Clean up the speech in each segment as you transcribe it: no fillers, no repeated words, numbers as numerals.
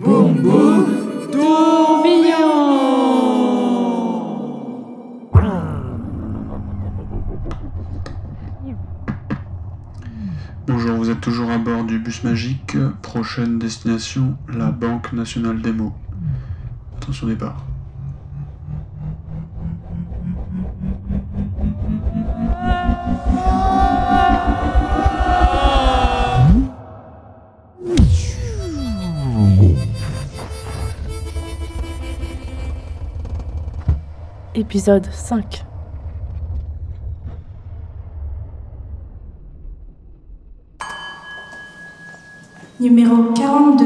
Boum boum tourbillon. Bonjour, vous êtes toujours à bord du bus magique. Prochaine destination, la Banque Nationale des Mots. Attention départ. Épisode 5. Numéro 42.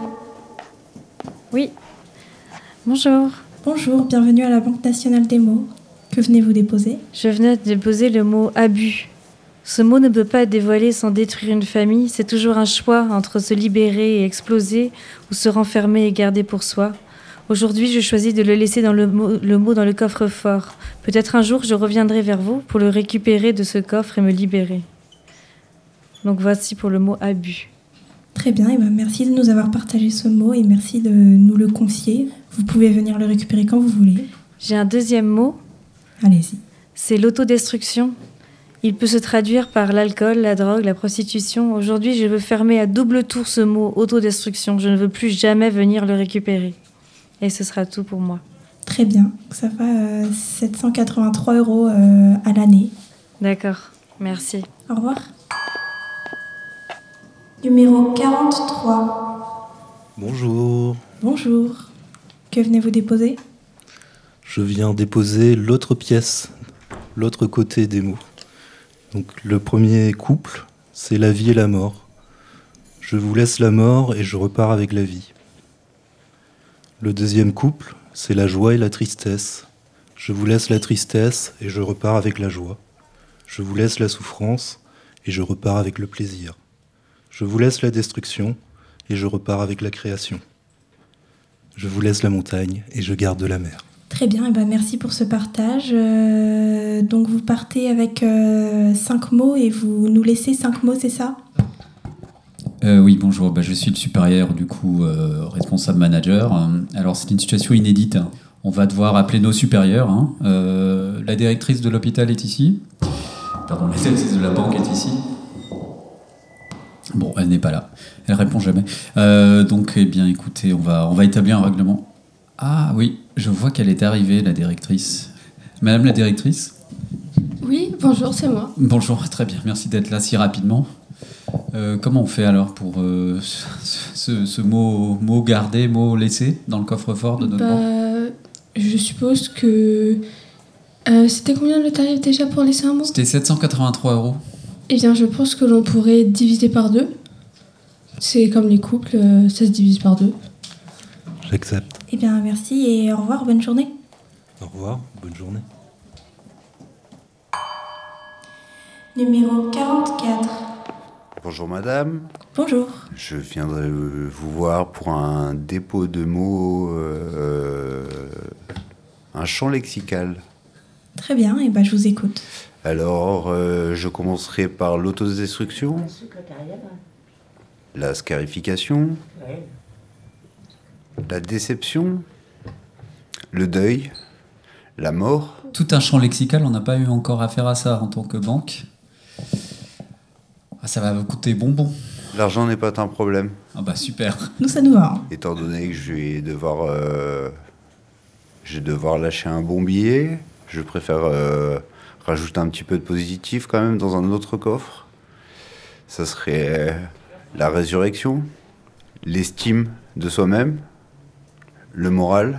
Oui. Bonjour. Bonjour, bienvenue à la Banque Nationale des Mots. Que venez-vous déposer ? Je venais de déposer le mot « abus ». Ce mot ne peut pas être dévoilé sans détruire une famille. C'est toujours un choix entre se libérer et exploser ou se renfermer et garder pour soi. Aujourd'hui, je choisis de le laisser dans le mot dans le coffre-fort. Peut-être un jour, je reviendrai vers vous pour le récupérer de ce coffre et me libérer. Donc voici pour le mot « abus ». Très bien, et merci de nous avoir partagé ce mot et merci de nous le confier. Vous pouvez venir le récupérer quand vous voulez. J'ai un deuxième mot. Allez-y. C'est l'autodestruction. Il peut se traduire par l'alcool, la drogue, la prostitution. Aujourd'hui, je veux fermer à double tour ce mot autodestruction. Je ne veux plus jamais venir le récupérer. Et ce sera tout pour moi. Très bien. Ça va 783 € à l'année. D'accord. Merci. Au revoir. Numéro 43. Bonjour. Bonjour. Que venez-vous déposer ? Je viens déposer l'autre pièce, l'autre côté des mots. Donc le premier couple, c'est la vie et la mort. Je vous laisse la mort et je repars avec la vie. Le deuxième couple, c'est la joie et la tristesse. Je vous laisse la tristesse et je repars avec la joie. Je vous laisse la souffrance et je repars avec le plaisir. Je vous laisse la destruction et je repars avec la création. Je vous laisse la montagne et je garde la mer. Très bien, et merci pour ce partage. Donc vous partez avec 5 mots et vous nous laissez 5 mots, c'est ça ? Oui, bonjour, je suis le supérieur, du coup, responsable manager. Alors, c'est une situation inédite. On va devoir appeler nos supérieurs. La directrice de l'hôpital est ici. Pardon, la directrice de la banque est ici. Bon, elle n'est pas là. Elle répond jamais. Donc, eh bien, écoutez, on va établir un règlement. Ah oui, je vois qu'elle est arrivée, la directrice. Madame la directrice ? Oui, bonjour, c'est moi. Bonjour, très bien, merci d'être là si rapidement. Comment on fait alors pour ce mot gardé, mot laissé dans le coffre-fort de notre banque ? Je suppose que... c'était combien le tarif déjà pour laisser un mot ? C'était 783 €. Eh bien, je pense que l'on pourrait diviser par 2. C'est comme les couples, ça se divise par 2. J'accepte. Eh bien, merci et au revoir, bonne journée. Au revoir, bonne journée. Numéro 44. Bonjour madame. Bonjour. Je viendrai vous voir pour un dépôt de mots, un champ lexical. Très bien, et je vous écoute. Alors, je commencerai par l'autodestruction, la scarification, la déception, le deuil, la mort. Tout un champ lexical, on n'a pas eu encore affaire à ça en tant que banque. Ah, ça va vous coûter bonbon. L'argent n'est pas un problème. Ah bah super. Nous, ça nous va. Étant donné que je vais devoir lâcher un bon billet, je préfère rajouter un petit peu de positif quand même dans un autre coffre. Ça serait la résurrection, l'estime de soi-même, le moral.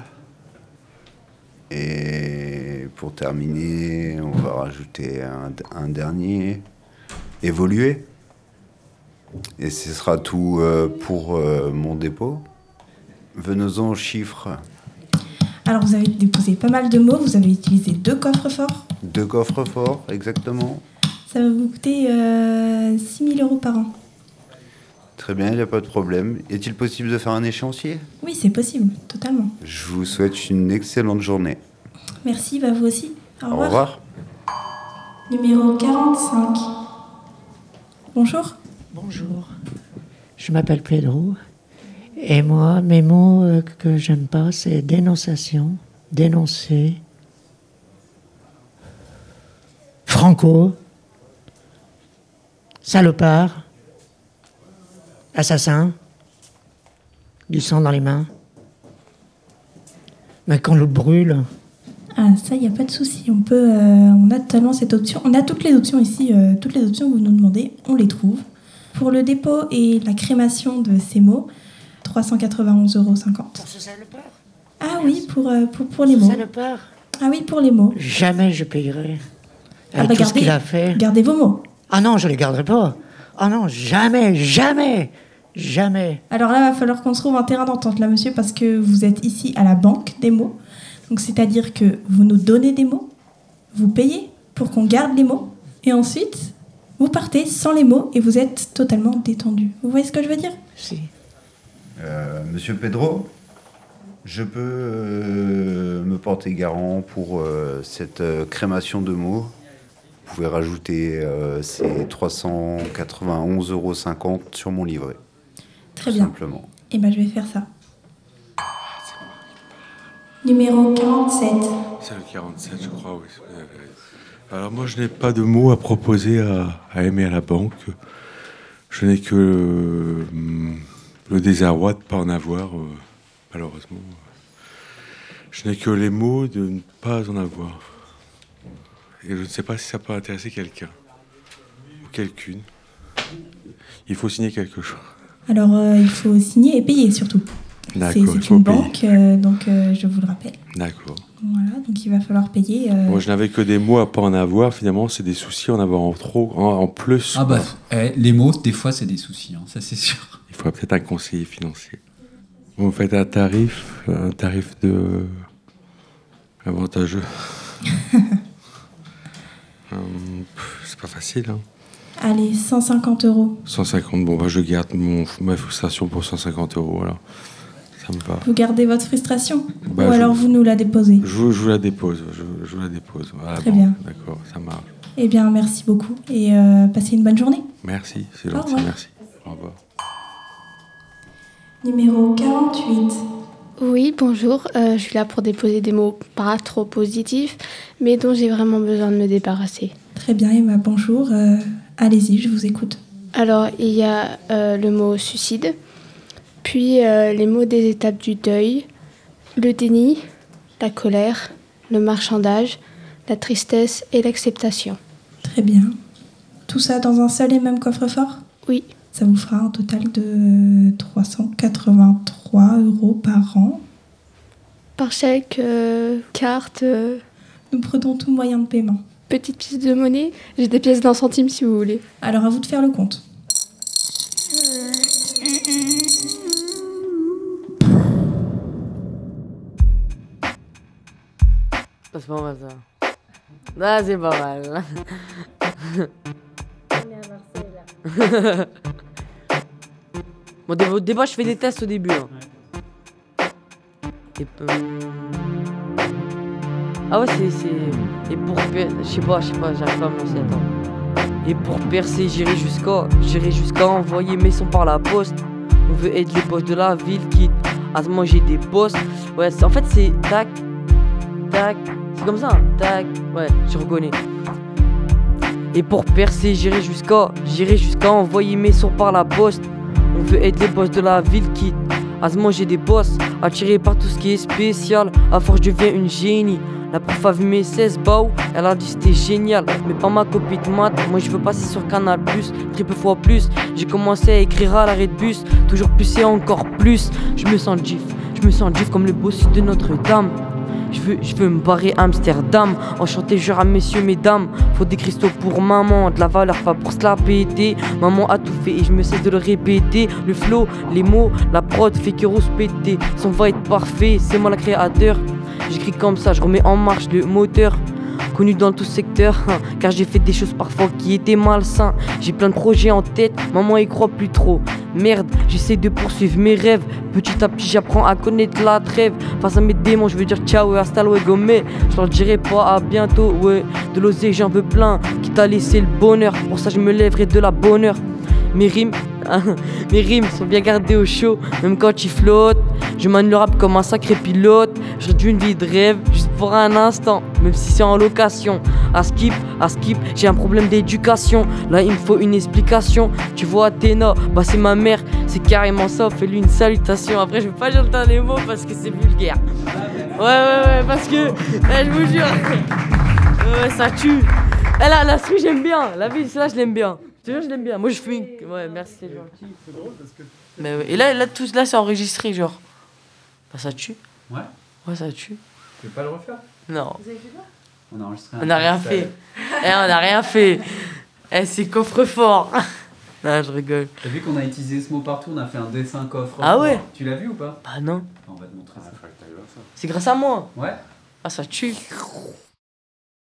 Et pour terminer, on va rajouter un dernier, évoluer. Et ce sera tout pour mon dépôt. Venons-en aux chiffres. Alors, vous avez déposé pas mal de mots, vous avez utilisé 2 coffres-forts. 2 coffres-forts, exactement. Ça va vous coûter 6 000 € par an. Très bien, il n'y a pas de problème. Est-il possible de faire un échéancier ? Oui, c'est possible, totalement. Je vous souhaite une excellente journée. Merci, vous aussi. Au revoir. Au revoir. Numéro 45. Bonjour. Bonjour, je m'appelle Pedro Et moi, mes mots que j'aime pas, c'est dénonciation, dénoncer, franco, salopard, assassin, du sang dans les mains. Mais quand l'eau brûle... Ah, ça, il n'y a pas de souci. On a totalement cette option. On a toutes les options ici. Toutes les options que vous nous demandez, on les trouve. Pour le dépôt et la crémation de ces mots, 391,50 €. Pour ce salopard. Ah oui, pour les mots. Salopard. Ah oui, pour les mots. Jamais je payerai. Ah bah tout ce qu'il a fait. Gardez vos mots. Ah non, je les garderai pas. Ah non, jamais, jamais, jamais. Alors là, il va falloir qu'on trouve un terrain d'entente, là, monsieur, parce que vous êtes ici à la banque des mots. Donc, c'est-à-dire que vous nous donnez des mots, vous payez pour qu'on garde les mots, et ensuite, vous partez sans les mots et vous êtes totalement détendu. Vous voyez ce que je veux dire ? Si. Monsieur Pedro, je peux me porter garant pour cette crémation de mots. Vous pouvez rajouter ces 391,50 € sur mon livret. Très bien. Simplement. Et ben, je vais faire ça. Numéro 47. C'est le 47, je crois, oui. Alors moi, je n'ai pas de mots à proposer à aimer à la banque. Je n'ai que le désarroi de ne pas en avoir, malheureusement. Je n'ai que les mots de ne pas en avoir. Et je ne sais pas si ça peut intéresser quelqu'un ou quelqu'une. Il faut signer quelque chose. Alors, il faut signer et payer surtout. D'accord, c'est une banque, donc je vous le rappelle. D'accord. Voilà, donc il va falloir payer. Moi, je n'avais que des mots à pas en avoir. Finalement, c'est des soucis en avoir en trop, en plus. Ah bah, les mots, des fois, c'est des soucis, ça c'est sûr. Il faudrait peut-être un conseiller financier. Vous faites un tarif de avantageux. C'est pas facile, hein. Allez, 150 €. 150, bon, bah, je garde ma frustration pour 150 €, voilà. Ça me va. Vous gardez votre frustration Bah, ou alors vous nous la déposez? Je vous la dépose, je la dépose. Voilà, très bon, bien. D'accord, ça marche. Eh bien, merci beaucoup et passez une bonne journée. Merci, c'est Au gentil, revoir. merci. Au revoir. Numéro 48. Oui, bonjour. Je suis là pour déposer des mots pas trop positifs, mais dont j'ai vraiment besoin de me débarrasser. Très bien, Emma, bonjour. Allez-y, je vous écoute. Alors, il y a le mot suicide, puis les mots des étapes du deuil, le déni, la colère, le marchandage, la tristesse et l'acceptation. Très bien. Tout ça dans un seul et même coffre-fort? Oui. Ça vous fera un total de 383 € par an. Par chèque, carte... Nous prenons tout moyen de paiement. Petite pièce de monnaie, j'ai des pièces d'un centime si vous voulez. Alors à vous de faire le compte. C'est pas mal ça. Ah, c'est pas mal. Bon, des fois, je fais des tests au début. Hein. Et, ah ouais, c'est... Et pour... Je sais pas, j'arrive pas à me lancer, attends. Et pour percer, j'irai jusqu'à envoyer mes sons par la poste. On veut être les boss de la ville, quitte à se manger des boss. Ouais, en fait, c'est tac, tac... C'est comme ça, hein. Tac, ouais, je reconnais. Et pour percer, j'irai jusqu'à envoyer mes sons par la poste. On veut être les boss de la ville, quitte à se manger des boss. Attiré par tout ce qui est spécial, à force je deviens une génie. La prof a vu mes 16 bao, elle a dit c'était génial. Mais pas ma copie de maths, moi je veux passer sur Canal+, triple fois plus. J'ai commencé à écrire à l'arrêt de bus, toujours plus et encore plus. Je me sens gif comme le bossu de Notre-Dame. Je veux me barrer à Amsterdam, enchanté jure à messieurs, mesdames. Faut des cristaux pour maman, de la valeur pas pour se la péter. Maman a tout fait et je me cesse de le répéter. Le flow, les mots, la prod fait que rose péter. Son va être parfait, c'est moi le créateur. J'écris comme ça, je remets en marche le moteur. Connu dans tout secteur, car j'ai fait des choses parfois qui étaient malsains. J'ai plein de projets en tête, maman y croit plus trop. Merde, j'essaie de poursuivre mes rêves. Petit à petit j'apprends à connaître la trêve. Face à mes démons je veux dire ciao et hasta luego. Mais je leur dirai pas à bientôt, ouais. De l'oseille j'en veux plein, quitte à laisser le bonheur. Pour ça je me lèverai de la bonne heure. Mes rimes, Mes rimes sont bien gardées au chaud, même quand il flotte. Je mène le rap comme un sacré pilote. Je réduis une vie de rêve juste pour un instant, même si c'est en location. À skip, j'ai un problème d'éducation. Là il me faut une explication. Tu vois Athéna, bah c'est ma mère. C'est carrément ça, fais-lui une salutation. Après je vais pas dire le dernier mot parce que c'est vulgaire. Ouais, parce que, je vous jure, ça tue. La street j'aime bien, la vie là je l'aime bien. Je te jure je l'aime bien. Moi je fais une... Ouais merci c'est gentil. C'est drôle parce que... Mais ouais. Et là tout là c'est enregistré genre. Bah ça tue. Ouais. Ouais ça tue. Tu veux pas le refaire? Non. Vous avez fait quoi? On a enregistré On n'a rien fait. On n'a rien fait. C'est coffre-fort. Non, je rigole. T'as vu qu'on a utilisé ce mot partout, on a fait un dessin coffre. Ah ouais? Tu l'as vu ou pas? Bah non. On va te montrer ça. C'est grâce à moi. Ouais. Ah ça tue.